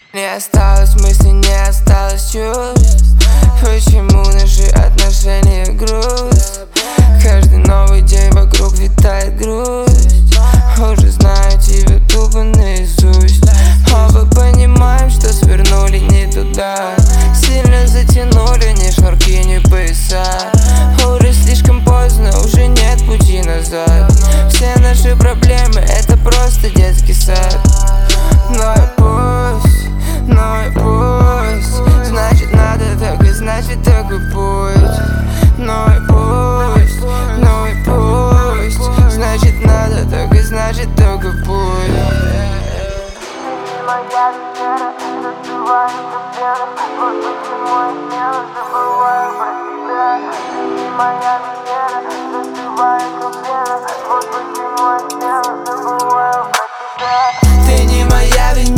Не осталось мыслей, не осталось чувств. Почему наши отношения груз? Каждый новый день вокруг витает грусть. Уже знаю тебя тупо наизусть. Оба понимаем, что свернули не туда. Сильно затянули ни шнурки, ни пояса. Уже слишком поздно, уже нет пути назад. Все наши проблемы — это просто детский сад. Но и пусть, значит надо так и значит такой путь. Ну и пусть, значит надо так и значит такой путь. Моя вера, разбиваю вера. Вот почему я смело забываю про тебя. Ты моя вера, разбиваю вера. Вот почему я смело забываю про тебя. Ты не моя Венера.